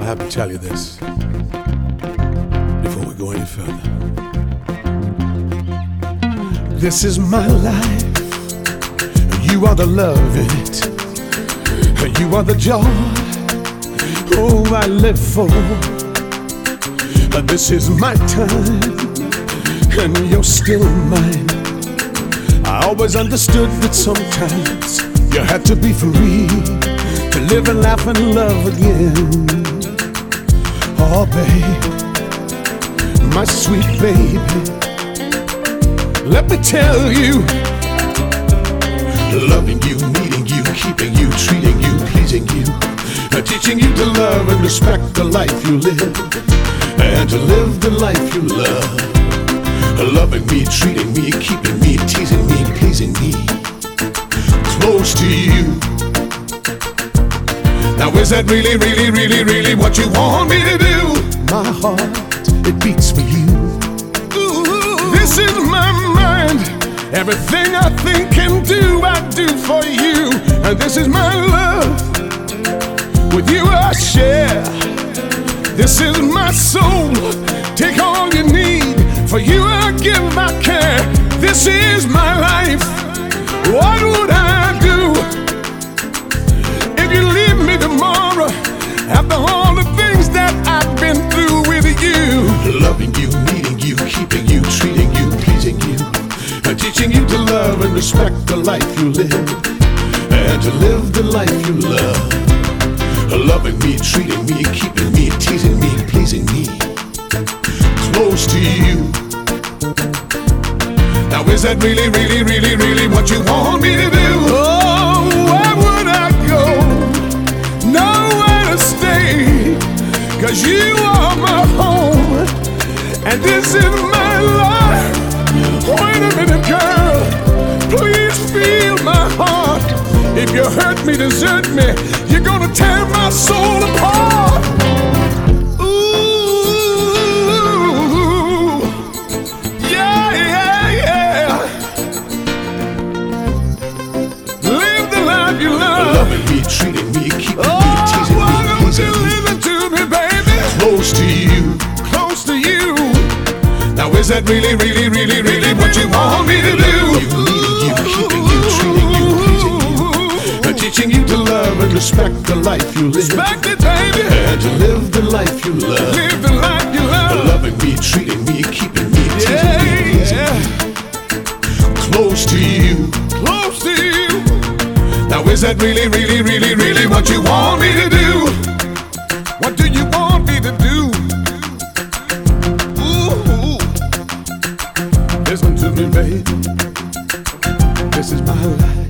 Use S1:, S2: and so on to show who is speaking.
S1: have to tell you this before we go any further. This is my life. You are the love in it. You are the joy. Oh, I live for. This is my time, and you're still mine. I always understood that sometimes you had to be free to live and laugh and love again. Oh, babe, my sweet baby, let me tell you, loving you, needing you, keeping you, treating you, pleasing you, teaching you to love and respect the life you live, and to live the life you love. Loving me, treating me, keeping me, teasing me, pleasing me, close to you. Now is that really, really, really, really what you want me to do? My heart, it beats for you. Ooh, this is my mind. Everything I think and do, I do for you. And this is my love. With you I share. This is my soul. Take all you need. For you I give my care. This is my life. What would I do if you leave me tomorrow after all the things that I've been through with you? Loving you, needing you, keeping you, treating you, pleasing you, teaching you to love and respect the life you live, and to live the life you love. Loving me, treating me, keeping me, teasing me, pleasing me, close to you. Now is that really, really, really, really what you want me to do? Oh, where would I go? Nowhere to stay, 'cause you are my home, and this is my life. Wait a minute, girl, please feel my heart. If you hurt me, desert me, you're gonna tear my soul apart. Ooh, yeah, yeah, yeah. Live the life you love. Loving me, treating me, keeping me, teasing me, pleasing me. Living to me, baby. Close to you, close to you. Now is that really, really, really, really what you want me to do? You, needing you, keeping you, treating you, pleasing you, teaching you to love and respect the life you live. Respect it, baby. And to live the life you love. Live the life you love. Loving me, treating me, keeping me, teasing me, pleasing me. Close to you, close to you. Now is that really, really, really, really what you want me to do? What do you want me to do? Ooh, listen to me, baby. This is my life.